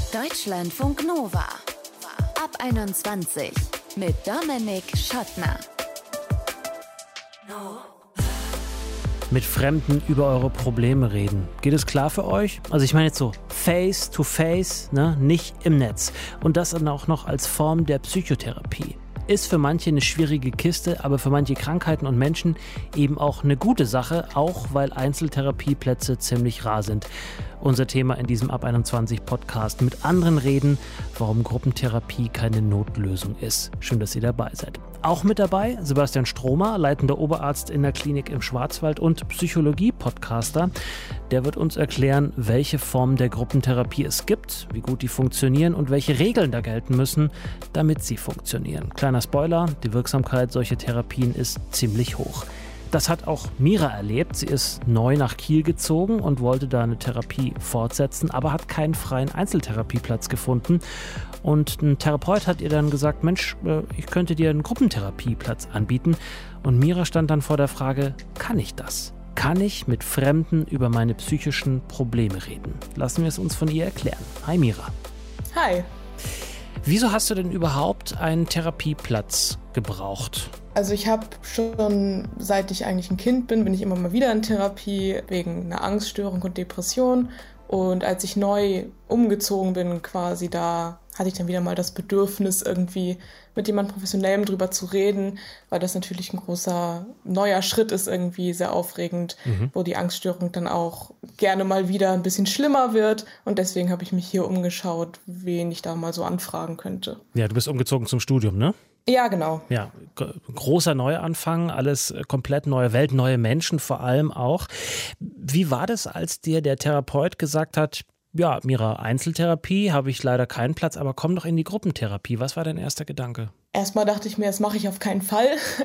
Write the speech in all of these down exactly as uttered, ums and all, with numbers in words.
Deutschlandfunk Nova. Ab einundzwanzig mit Dominik Schottner. Mit Fremden über eure Probleme reden. Geht es klar für euch? Also ich meine jetzt so face to face, ne? Nicht im Netz. Und das dann auch noch als Form der Psychotherapie. Ist für manche eine schwierige Kiste, aber für manche Krankheiten und Menschen eben auch eine gute Sache, auch weil Einzeltherapieplätze ziemlich rar sind. Unser Thema in diesem Ab einundzwanzig Podcast. Mit anderen reden, warum Gruppentherapie keine Notlösung ist. Schön, dass ihr dabei seid. Auch mit dabei Sebastian Stromer, leitender Oberarzt in der Klinik im Schwarzwald und Psychologie-Podcaster. Der wird uns erklären, welche Formen der Gruppentherapie es gibt, wie gut die funktionieren und welche Regeln da gelten müssen, damit sie funktionieren. Kleiner Spoiler, die Wirksamkeit solcher Therapien ist ziemlich hoch. Das hat auch Mira erlebt. Sie ist neu nach Kiel gezogen und wollte da eine Therapie fortsetzen, aber hat keinen freien Einzeltherapieplatz gefunden. Und ein Therapeut hat ihr dann gesagt, Mensch, ich könnte dir einen Gruppentherapieplatz anbieten. Und Mira stand dann vor der Frage, kann ich das? Kann ich mit Fremden über meine psychischen Probleme reden? Lassen wir es uns von ihr erklären. Hi Mira. Hi. Wieso hast du denn überhaupt einen Therapieplatz gebraucht? Also ich habe schon, seit ich eigentlich ein Kind bin, bin ich immer mal wieder in Therapie wegen einer Angststörung und Depression. Und als ich neu umgezogen bin quasi, da hatte ich dann wieder mal das Bedürfnis, irgendwie mit jemandem Professionellem drüber zu reden, weil das natürlich ein großer neuer Schritt ist, irgendwie sehr aufregend, mhm. wo die Angststörung dann auch gerne mal wieder ein bisschen schlimmer wird. Und deswegen habe ich mich hier umgeschaut, wen ich da mal so anfragen könnte. Ja, du bist umgezogen zum Studium, ne? Ja, genau. Ja, g- großer Neuanfang, alles komplett neue Welt, neue Menschen vor allem auch. Wie war das, als dir der Therapeut gesagt hat, ja, Mira, Einzeltherapie habe ich leider keinen Platz, aber komm doch in die Gruppentherapie. Was war dein erster Gedanke? Erstmal dachte ich mir, das mache ich auf keinen Fall,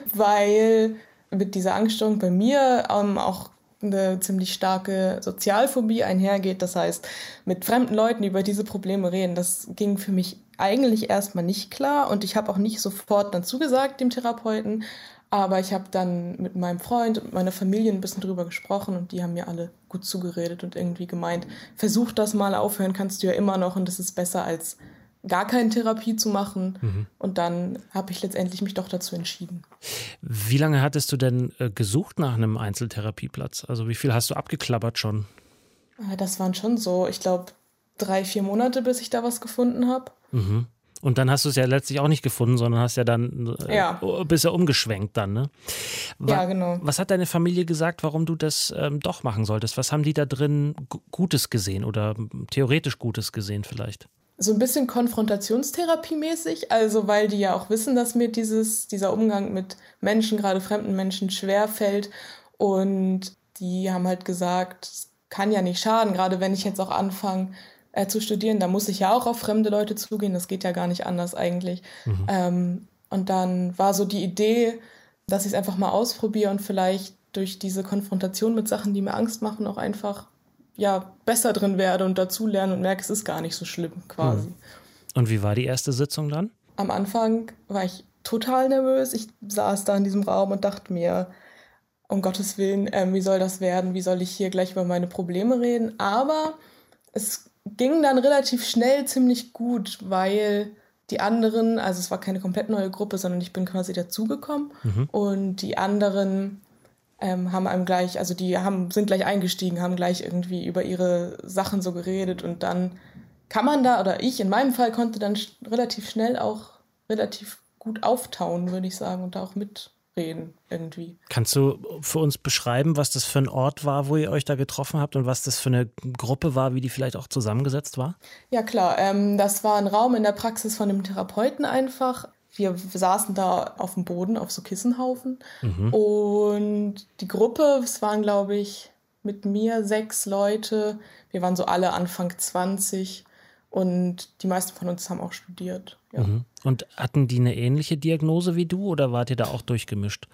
weil mit dieser Angststörung bei mir ähm, auch eine ziemlich starke Sozialphobie einhergeht. Das heißt, mit fremden Leuten über diese Probleme reden, das ging für mich eigentlich erstmal nicht klar. Und ich habe auch nicht sofort dann zugesagt dem Therapeuten. Aber ich habe dann mit meinem Freund und meiner Familie ein bisschen drüber gesprochen und die haben mir alle gut zugeredet und irgendwie gemeint, versuch das mal, aufhören kannst du ja immer noch und das ist besser als gar keine Therapie zu machen. Mhm. Und dann habe ich letztendlich mich doch dazu entschieden. Wie lange hattest du denn äh, gesucht nach einem Einzeltherapieplatz? Also wie viel hast du abgeklappert schon? Das waren schon so, ich glaube, drei, vier Monate, bis ich da was gefunden habe. Mhm. Und dann hast du es ja letztlich auch nicht gefunden, sondern hast ja dann, äh, ja. bist ja umgeschwenkt dann, ne? Wa- ja, genau. Was hat deine Familie gesagt, warum du das ähm, doch machen solltest? Was haben die da drin G- Gutes gesehen oder theoretisch Gutes gesehen vielleicht? So ein bisschen Konfrontationstherapie-mäßig, also weil die ja auch wissen, dass mir dieses, dieser Umgang mit Menschen, gerade fremden Menschen, schwer fällt. Und die haben halt gesagt, es kann ja nicht schaden, gerade wenn ich jetzt auch anfange, Äh, zu studieren, da muss ich ja auch auf fremde Leute zugehen, das geht ja gar nicht anders eigentlich. Mhm. Ähm, und dann war so die Idee, dass ich es einfach mal ausprobiere und vielleicht durch diese Konfrontation mit Sachen, die mir Angst machen, auch einfach ja, besser drin werde und dazulerne und merke, es ist gar nicht so schlimm quasi. Mhm. Und wie war die erste Sitzung dann? Am Anfang war ich total nervös. Ich saß da in diesem Raum und dachte mir, um Gottes Willen, äh, wie soll das werden? Wie soll ich hier gleich über meine Probleme reden? Aber es ging dann relativ schnell ziemlich gut, weil die anderen, also es war keine komplett neue Gruppe, sondern ich bin quasi dazugekommen mhm. und die anderen ähm, haben einem gleich, also die haben, sind gleich eingestiegen, haben gleich irgendwie über ihre Sachen so geredet und dann kann man da, oder ich in meinem Fall konnte dann sch- relativ schnell auch relativ gut auftauen, würde ich sagen, und da auch mitreden irgendwie. Kannst du für uns beschreiben, was das für ein Ort war, wo ihr euch da getroffen habt und was das für eine Gruppe war, wie die vielleicht auch zusammengesetzt war? Ja klar, ähm, das war ein Raum in der Praxis von dem Therapeuten einfach. Wir saßen da auf dem Boden, auf so Kissenhaufen mhm. und die Gruppe, es waren glaube ich mit mir sechs Leute, wir waren so alle Anfang zwanzig und die meisten von uns haben auch studiert. Ja. Mhm. Und hatten die eine ähnliche Diagnose wie du oder wart ihr da auch durchgemischt?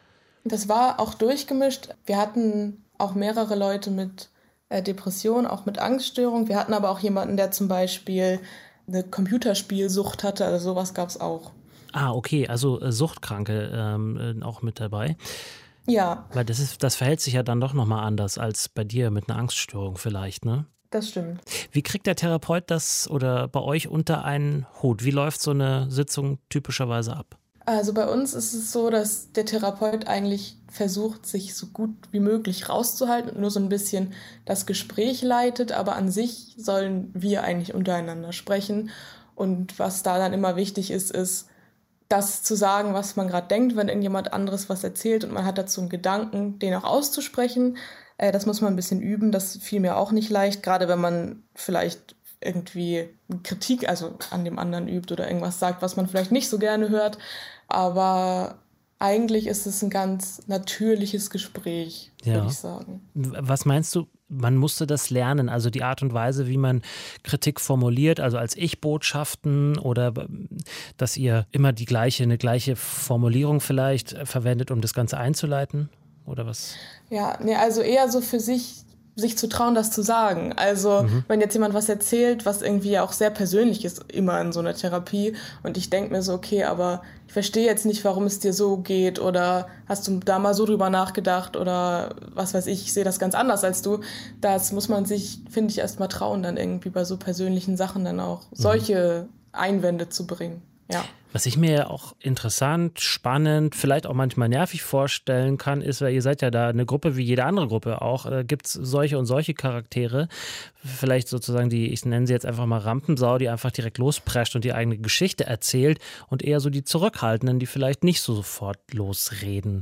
Das war auch durchgemischt. Wir hatten auch mehrere Leute mit äh, Depression, auch mit Angststörung. Wir hatten aber auch jemanden, der zum Beispiel eine Computerspielsucht hatte. Also sowas gab es auch. Ah, okay. Also äh, Suchtkranke ähm, äh, auch mit dabei. Ja. Weil das ist, das verhält sich ja dann doch nochmal anders als bei dir mit einer Angststörung vielleicht, ne? Das stimmt. Wie kriegt der Therapeut das oder bei euch unter einen Hut? Wie läuft so eine Sitzung typischerweise ab? Also bei uns ist es so, dass der Therapeut eigentlich versucht, sich so gut wie möglich rauszuhalten und nur so ein bisschen das Gespräch leitet, aber an sich sollen wir eigentlich untereinander sprechen. Und was da dann immer wichtig ist, ist, das zu sagen, was man gerade denkt, wenn irgendjemand anderes was erzählt und man hat dazu einen Gedanken, den auch auszusprechen. Äh, das muss man ein bisschen üben, das fiel mir auch nicht leicht, gerade wenn man vielleicht irgendwie Kritik also an dem anderen übt oder irgendwas sagt, was man vielleicht nicht so gerne hört. Aber eigentlich ist es ein ganz natürliches Gespräch, ja. würde ich sagen. Was meinst du, man musste das lernen, also die Art und Weise, wie man Kritik formuliert, also als Ich-Botschaften oder dass ihr immer die gleiche, eine gleiche Formulierung vielleicht verwendet, um das Ganze einzuleiten oder was? Ja, nee, also eher so für sich sich zu trauen, das zu sagen. Also mhm. wenn jetzt jemand was erzählt, was irgendwie auch sehr persönlich ist, immer in so einer Therapie und ich denke mir so, okay, aber ich verstehe jetzt nicht, warum es dir so geht oder hast du da mal so drüber nachgedacht oder was weiß ich, ich sehe das ganz anders als du. Das muss man sich, finde ich, erst mal trauen, dann irgendwie bei so persönlichen Sachen dann auch solche mhm. Einwände zu bringen. Ja. Was ich mir ja auch interessant, spannend, vielleicht auch manchmal nervig vorstellen kann, ist, weil ihr seid ja da eine Gruppe wie jede andere Gruppe auch, da gibt es solche und solche Charaktere, vielleicht sozusagen die, ich nenne sie jetzt einfach mal Rampensau, die einfach direkt losprescht und die eigene Geschichte erzählt und eher so die Zurückhaltenden, die vielleicht nicht so sofort losreden.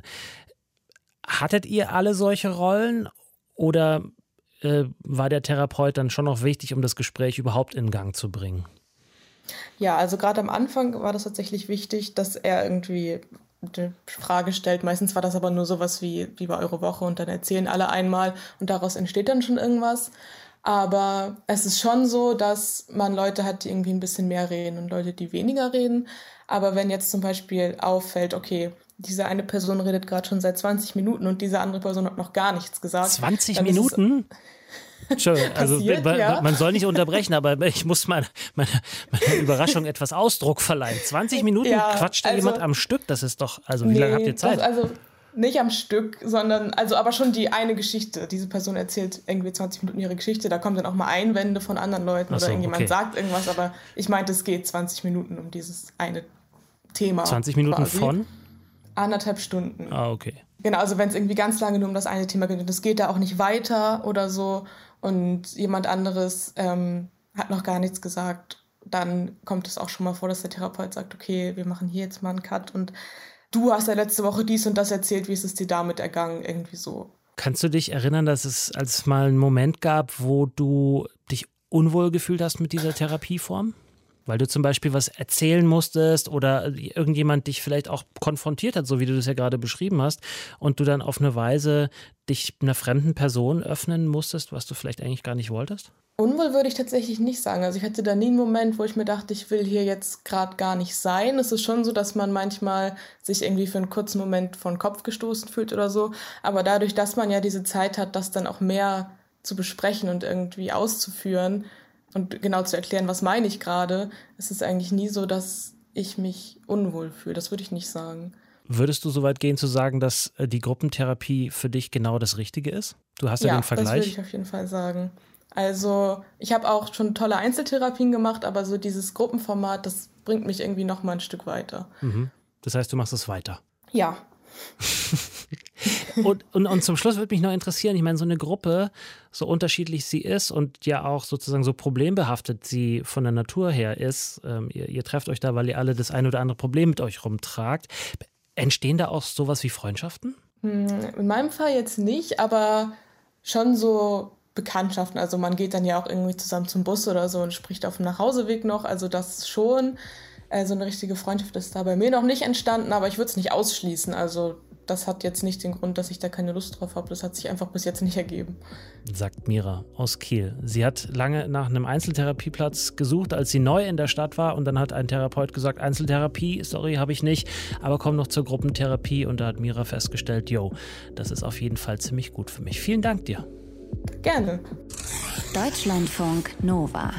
Hattet ihr alle solche Rollen oder äh, war der Therapeut dann schon noch wichtig, um das Gespräch überhaupt in Gang zu bringen? Ja, also gerade am Anfang war das tatsächlich wichtig, dass er irgendwie eine Frage stellt. Meistens war das aber nur sowas wie, wie bei Eure Woche und dann erzählen alle einmal und daraus entsteht dann schon irgendwas. Aber es ist schon so, dass man Leute hat, die irgendwie ein bisschen mehr reden und Leute, die weniger reden. Aber wenn jetzt zum Beispiel auffällt, okay, diese eine Person redet gerade schon seit zwanzig Minuten und diese andere Person hat noch gar nichts gesagt. zwanzig Minuten? Entschuldigung, also Passiert, man, ja. man soll nicht unterbrechen, aber ich muss meine, meine, meine Überraschung etwas Ausdruck verleihen. zwanzig Minuten ja, quatscht da also, jemand am Stück, das ist doch, also wie nee, lange habt ihr Zeit? Das, also nicht am Stück, sondern, also aber schon die eine Geschichte. Diese Person erzählt irgendwie zwanzig Minuten ihre Geschichte, da kommen dann auch mal Einwände von anderen Leuten so, oder irgendjemand okay. sagt irgendwas, aber ich meinte, es geht zwanzig Minuten um dieses eine Thema. zwanzig Minuten quasi. Von? Anderthalb Stunden. Ah, okay. Genau, also wenn es irgendwie ganz lange nur um das eine Thema geht und es geht da auch nicht weiter oder so und jemand anderes ähm, hat noch gar nichts gesagt, dann kommt es auch schon mal vor, dass der Therapeut sagt, okay, wir machen hier jetzt mal einen Cut und du hast ja letzte Woche dies und das erzählt, wie ist es dir damit ergangen, irgendwie so. Kannst du dich erinnern, dass es als mal einen Moment gab, wo du dich unwohl gefühlt hast mit dieser Therapieform? Weil du zum Beispiel was erzählen musstest oder irgendjemand dich vielleicht auch konfrontiert hat, so wie du das ja gerade beschrieben hast, und du dann auf eine Weise dich einer fremden Person öffnen musstest, was du vielleicht eigentlich gar nicht wolltest? Unwohl würde ich tatsächlich nicht sagen. Also ich hatte da nie einen Moment, wo ich mir dachte, ich will hier jetzt gerade gar nicht sein. Es ist schon so, dass man manchmal sich irgendwie für einen kurzen Moment vor den Kopf gestoßen fühlt oder so. Aber dadurch, dass man ja diese Zeit hat, das dann auch mehr zu besprechen und irgendwie auszuführen, und genau zu erklären, was meine ich gerade, ist es eigentlich nie so, dass ich mich unwohl fühle. Das würde ich nicht sagen. Würdest du so weit gehen zu sagen, dass die Gruppentherapie für dich genau das Richtige ist? Du hast ja, ja den Vergleich. Ja, das würde ich auf jeden Fall sagen. Also ich habe auch schon tolle Einzeltherapien gemacht, aber so dieses Gruppenformat, das bringt mich irgendwie noch mal ein Stück weiter. Mhm. Das heißt, du machst es weiter? Ja. und, und, und zum Schluss würde mich noch interessieren, ich meine, so eine Gruppe, so unterschiedlich sie ist und ja auch sozusagen so problembehaftet sie von der Natur her ist, ähm, ihr, ihr trefft euch da, weil ihr alle das ein oder andere Problem mit euch rumtragt, entstehen da auch sowas wie Freundschaften? In meinem Fall jetzt nicht, aber schon so Bekanntschaften, also man geht dann ja auch irgendwie zusammen zum Bus oder so und spricht auf dem Nachhauseweg noch, also das schon. So eine richtige Freundschaft ist da bei mir noch nicht entstanden, aber ich würde es nicht ausschließen. Also das hat jetzt nicht den Grund, dass ich da keine Lust drauf habe. Das hat sich einfach bis jetzt nicht ergeben. Sagt Mira aus Kiel. Sie hat lange nach einem Einzeltherapieplatz gesucht, als sie neu in der Stadt war. Und dann hat ein Therapeut gesagt, Einzeltherapie, sorry, habe ich nicht. Aber komm noch zur Gruppentherapie. Und da hat Mira festgestellt, yo, das ist auf jeden Fall ziemlich gut für mich. Vielen Dank dir. Gerne. Deutschlandfunk Nova.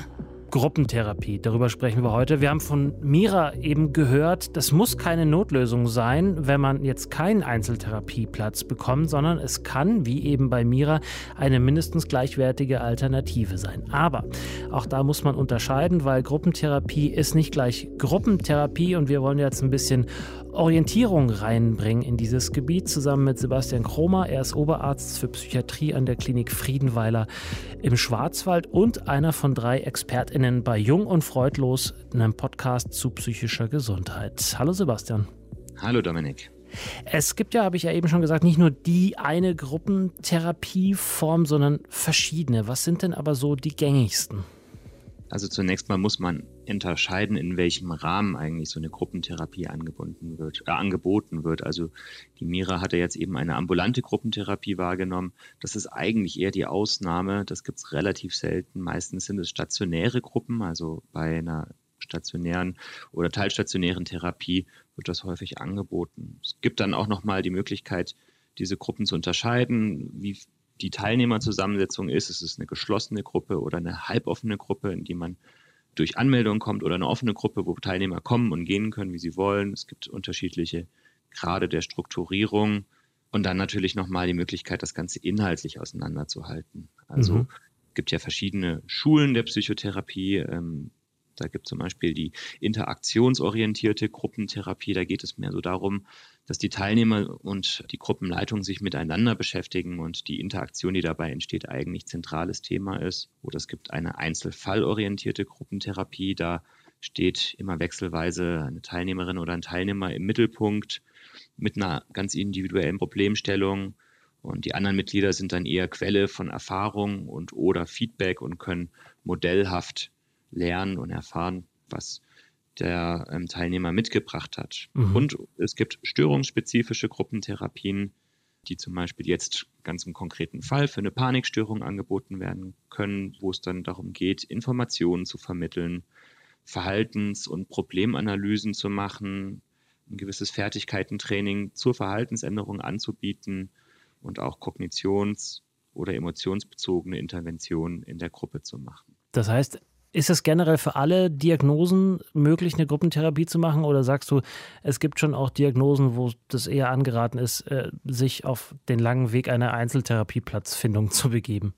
Gruppentherapie, darüber sprechen wir heute. Wir haben von Mira eben gehört, das muss keine Notlösung sein, wenn man jetzt keinen Einzeltherapieplatz bekommt, sondern es kann, wie eben bei Mira, eine mindestens gleichwertige Alternative sein. Aber auch da muss man unterscheiden, weil Gruppentherapie ist nicht gleich Gruppentherapie und wir wollen jetzt ein bisschen Orientierung reinbringen in dieses Gebiet, zusammen mit Sebastian Kromer. Er ist Oberarzt für Psychiatrie an der Klinik Friedenweiler im Schwarzwald und einer von drei ExpertInnen bei Jung und Freudlos, einem Podcast zu psychischer Gesundheit. Hallo Sebastian. Hallo Dominik. Es gibt ja, habe ich ja eben schon gesagt, nicht nur die eine Gruppentherapieform, sondern verschiedene. Was sind denn aber so die gängigsten? Also zunächst mal muss man unterscheiden, in welchem Rahmen eigentlich so eine Gruppentherapie angebunden wird, äh, angeboten wird. Also die Mira hatte jetzt eben eine ambulante Gruppentherapie wahrgenommen. Das ist eigentlich eher die Ausnahme. Das gibt es relativ selten. Meistens sind es stationäre Gruppen. Also bei einer stationären oder teilstationären Therapie wird das häufig angeboten. Es gibt dann auch nochmal die Möglichkeit, diese Gruppen zu unterscheiden, wie die Teilnehmerzusammensetzung ist. Es ist eine geschlossene Gruppe oder eine halboffene Gruppe, in die man durch Anmeldung kommt, oder eine offene Gruppe, wo Teilnehmer kommen und gehen können, wie sie wollen. Es gibt unterschiedliche Grade der Strukturierung und dann natürlich nochmal die Möglichkeit, das Ganze inhaltlich auseinanderzuhalten. Also mhm. es gibt ja verschiedene Schulen der Psychotherapie. Ähm, Da gibt es zum Beispiel die interaktionsorientierte Gruppentherapie. Da geht es mehr so darum, dass die Teilnehmer und die Gruppenleitung sich miteinander beschäftigen und die Interaktion, die dabei entsteht, eigentlich zentrales Thema ist. Oder es gibt eine einzelfallorientierte Gruppentherapie. Da steht immer wechselweise eine Teilnehmerin oder ein Teilnehmer im Mittelpunkt mit einer ganz individuellen Problemstellung. Und die anderen Mitglieder sind dann eher Quelle von Erfahrung und oder Feedback und können modellhaft lernen und erfahren, was der ähm, Teilnehmer mitgebracht hat. Mhm. Und es gibt störungsspezifische Gruppentherapien, die zum Beispiel jetzt ganz im konkreten Fall für eine Panikstörung angeboten werden können, wo es dann darum geht, Informationen zu vermitteln, Verhaltens- und Problemanalysen zu machen, ein gewisses Fertigkeitentraining zur Verhaltensänderung anzubieten und auch kognitions- oder emotionsbezogene Interventionen in der Gruppe zu machen. Das heißt, ist es generell für alle Diagnosen möglich, eine Gruppentherapie zu machen? Oder sagst du, es gibt schon auch Diagnosen, wo das eher angeraten ist, sich auf den langen Weg einer Einzeltherapieplatzfindung zu begeben?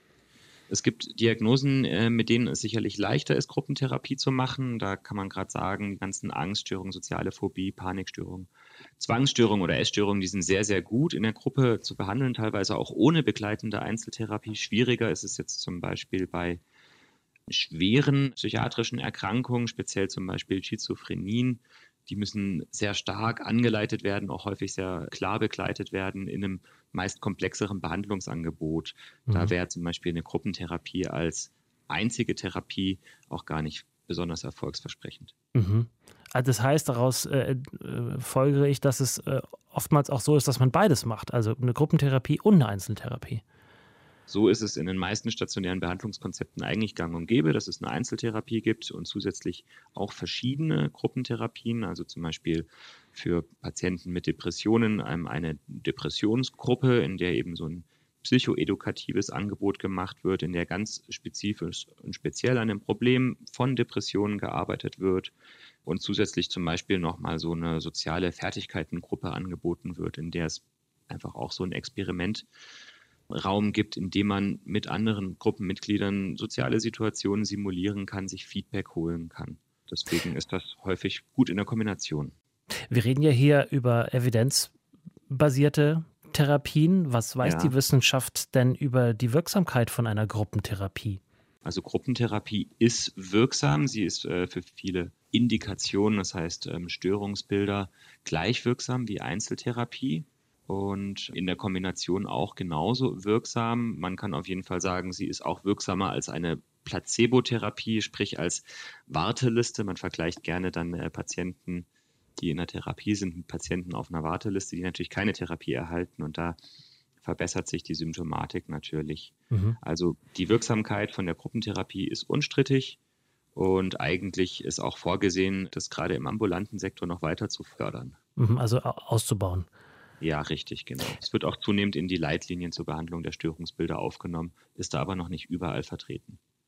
Es gibt Diagnosen, mit denen es sicherlich leichter ist, Gruppentherapie zu machen. Da kann man gerade sagen, die ganzen Angststörungen, soziale Phobie, Panikstörungen, Zwangsstörungen oder Essstörungen, die sind sehr, sehr gut in der Gruppe zu behandeln, teilweise auch ohne begleitende Einzeltherapie. Schwieriger ist es jetzt zum Beispiel bei schweren psychiatrischen Erkrankungen, speziell zum Beispiel Schizophrenien. Die müssen sehr stark angeleitet werden, auch häufig sehr klar begleitet werden in einem meist komplexeren Behandlungsangebot. Mhm. Da wäre zum Beispiel eine Gruppentherapie als einzige Therapie auch gar nicht besonders erfolgsversprechend. Mhm. Also das heißt, daraus äh, äh, folgere ich, dass es äh, oftmals auch so ist, dass man beides macht, also eine Gruppentherapie und eine Einzeltherapie. So ist es in den meisten stationären Behandlungskonzepten eigentlich gang und gäbe, dass es eine Einzeltherapie gibt und zusätzlich auch verschiedene Gruppentherapien, also zum Beispiel für Patienten mit Depressionen eine Depressionsgruppe, in der eben so ein psychoedukatives Angebot gemacht wird, in der ganz spezifisch und speziell an dem Problem von Depressionen gearbeitet wird und zusätzlich zum Beispiel nochmal so eine soziale Fertigkeitengruppe angeboten wird, in der es einfach auch so ein Experiment Raum gibt, in dem man mit anderen Gruppenmitgliedern soziale Situationen simulieren kann, sich Feedback holen kann. Deswegen ist das häufig gut in der Kombination. Wir reden ja hier über evidenzbasierte Therapien. Was weiß ja. die Wissenschaft denn über die Wirksamkeit von einer Gruppentherapie? Also Gruppentherapie ist wirksam. Sie ist äh, für viele Indikationen, das heißt ähm, Störungsbilder, gleich wirksam wie Einzeltherapie. Und in der Kombination auch genauso wirksam. Man kann auf jeden Fall sagen, sie ist auch wirksamer als eine Placebotherapie, sprich als Warteliste. Man vergleicht gerne dann äh, Patienten, die in der Therapie sind, mit Patienten auf einer Warteliste, die natürlich keine Therapie erhalten. Und da verbessert sich die Symptomatik natürlich. Mhm. Also die Wirksamkeit von der Gruppentherapie ist unstrittig. Und eigentlich ist auch vorgesehen, das gerade im ambulanten Sektor noch weiter zu fördern. Also auszubauen. Ja, richtig, genau. Es wird auch zunehmend in die Leitlinien zur Behandlung der Störungsbilder aufgenommen, ist da aber noch nicht überall vertreten.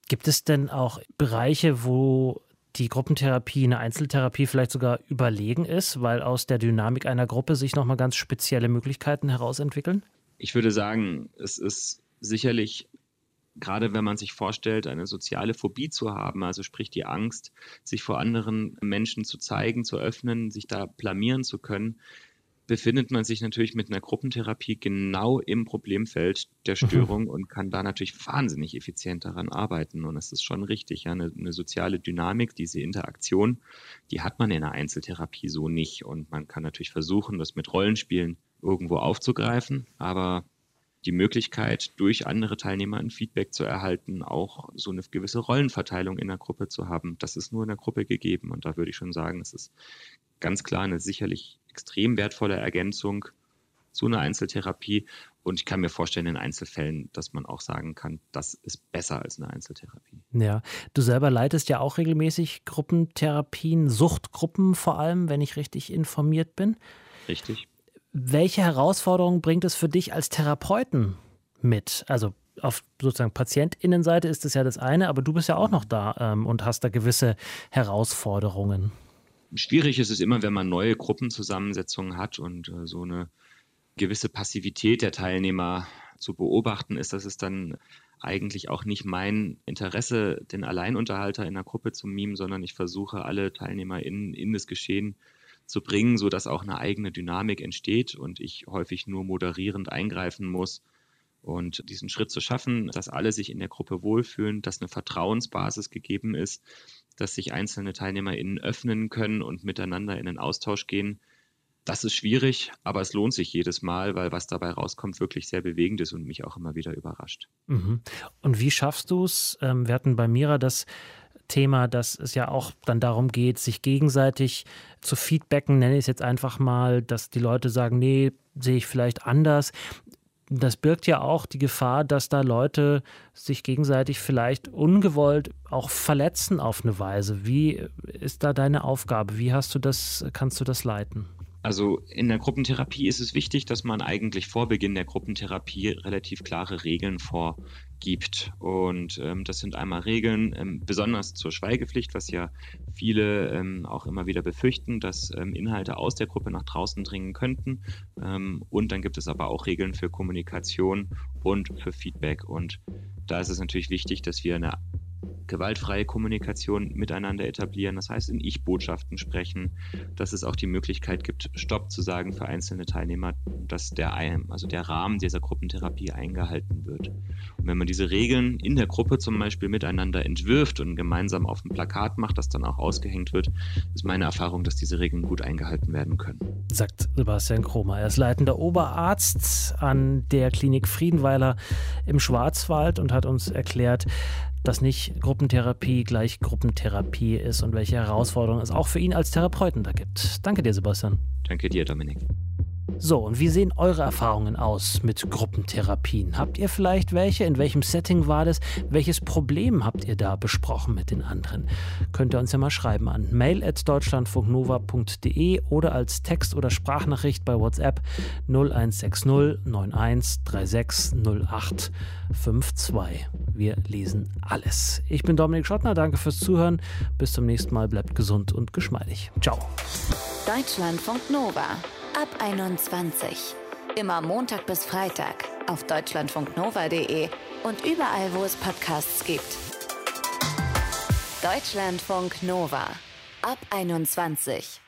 Gibt es denn auch Bereiche, wo die Gruppentherapie, eine Einzeltherapie vielleicht sogar überlegen ist, weil aus der Dynamik einer Gruppe sich nochmal ganz spezielle Möglichkeiten herausentwickeln? Ich würde sagen, es ist sicherlich, gerade wenn man sich vorstellt, eine soziale Phobie zu haben, also sprich die Angst, sich vor anderen Menschen zu zeigen, zu öffnen, sich da blamieren zu können, befindet man sich natürlich mit einer Gruppentherapie genau im Problemfeld der Störung und kann da natürlich wahnsinnig effizient daran arbeiten. Und es ist schon richtig, ja, eine, eine soziale Dynamik, diese Interaktion, die hat man in einer Einzeltherapie so nicht. Und man kann natürlich versuchen, das mit Rollenspielen irgendwo aufzugreifen, aber die Möglichkeit, durch andere Teilnehmer ein Feedback zu erhalten, auch so eine gewisse Rollenverteilung in der Gruppe zu haben, das ist nur in der Gruppe gegeben. Und da würde ich schon sagen, es ist ganz klar eine sicherlich extrem wertvolle Ergänzung zu einer Einzeltherapie. Und ich kann mir vorstellen, in Einzelfällen, dass man auch sagen kann, das ist besser als eine Einzeltherapie. Ja, du selber leitest ja auch regelmäßig Gruppentherapien, Suchtgruppen vor allem, wenn ich richtig informiert bin. Richtig. Welche Herausforderungen bringt es für dich als Therapeuten mit? Also auf sozusagen PatientInnenseite ist das ja das eine, aber du bist ja auch noch da ähm, und hast da gewisse Herausforderungen. Schwierig ist es immer, wenn man neue Gruppenzusammensetzungen hat und äh, so eine gewisse Passivität der Teilnehmer zu beobachten ist, dass es dann eigentlich auch nicht mein Interesse, den Alleinunterhalter in der Gruppe zu mimen, sondern ich versuche, alle TeilnehmerInnen in das Geschehen zu bringen, sodass auch eine eigene Dynamik entsteht und ich häufig nur moderierend eingreifen muss. Und diesen Schritt zu schaffen, dass alle sich in der Gruppe wohlfühlen, dass eine Vertrauensbasis gegeben ist, dass sich einzelne TeilnehmerInnen öffnen können und miteinander in den Austausch gehen, das ist schwierig, aber es lohnt sich jedes Mal, weil was dabei rauskommt, wirklich sehr bewegend ist und mich auch immer wieder überrascht. Mhm. Und wie schaffst du es? Wir hatten bei Mira das Thema, dass es ja auch dann darum geht, sich gegenseitig zu feedbacken, nenne ich es jetzt einfach mal, dass die Leute sagen, nee, sehe ich vielleicht anders. Das birgt ja auch die Gefahr, dass da Leute sich gegenseitig vielleicht ungewollt auch verletzen auf eine Weise. Wie ist da deine Aufgabe? Wie hast du das, kannst du das leiten? Also in der Gruppentherapie ist es wichtig, dass man eigentlich vor Beginn der Gruppentherapie relativ klare Regeln vorgibt. Und ähm, das sind einmal Regeln, ähm, besonders zur Schweigepflicht, was ja viele ähm, auch immer wieder befürchten, dass ähm, Inhalte aus der Gruppe nach draußen dringen könnten. Ähm, und dann gibt es aber auch Regeln für Kommunikation und für Feedback. Und da ist es natürlich wichtig, dass wir eine gewaltfreie Kommunikation miteinander etablieren, das heißt in Ich-Botschaften sprechen, dass es auch die Möglichkeit gibt, Stopp zu sagen für einzelne Teilnehmer, dass der, also der Rahmen dieser Gruppentherapie eingehalten wird. Und wenn man diese Regeln in der Gruppe zum Beispiel miteinander entwirft und gemeinsam auf ein Plakat macht, das dann auch ausgehängt wird, ist meine Erfahrung, dass diese Regeln gut eingehalten werden können. Sagt Sebastian Kromer. Er ist leitender Oberarzt an der Klinik Friedenweiler im Schwarzwald und hat uns erklärt, dass nicht Gruppentherapie gleich Gruppentherapie ist und welche Herausforderungen es auch für ihn als Therapeuten da gibt. Danke dir, Sebastian. Danke dir, Dominik. So, und wie sehen eure Erfahrungen aus mit Gruppentherapien? Habt ihr vielleicht welche? In welchem Setting war das? Welches Problem habt ihr da besprochen mit den anderen? Könnt ihr uns ja mal schreiben an mail at deutschlandfunknova punkt de oder als Text- oder Sprachnachricht bei WhatsApp null eins sechs null neun eins drei sechs null acht fünf zwei. Wir lesen alles. Ich bin Dominik Schottner, danke fürs Zuhören. Bis zum nächsten Mal, bleibt gesund und geschmeidig. Ciao. Deutschlandfunk Nova ab einundzwanzig. Immer Montag bis Freitag auf deutschlandfunknova punkt de und überall, wo es Podcasts gibt. Deutschlandfunk Nova ab einundzwanzig.